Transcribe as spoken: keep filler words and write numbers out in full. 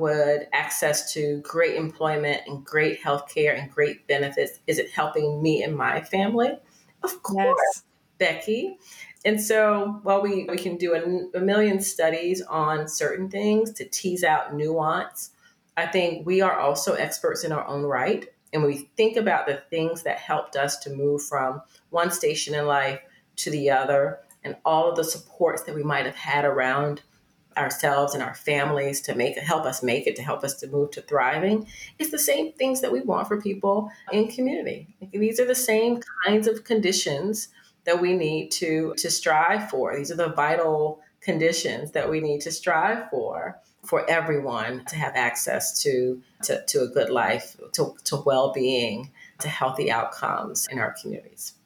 would access to great employment and great healthcare and great benefits, is it helping me and my family? Of course, Yes. Becky. And so while we, we can do a, a million studies on certain things to tease out nuance, I think we are also experts in our own right. And when we think about the things that helped us to move from one station in life to the other, and all of the supports that we might have had around ourselves and our families to make it, help us make it, to help us to move to thriving, it's the same things that we want for people in community. Like, these are the same kinds of conditions that we need to to strive for. These are the vital conditions that we need to strive for for everyone to have access to to, to a good life, to, to well-being, to healthy outcomes in our communities.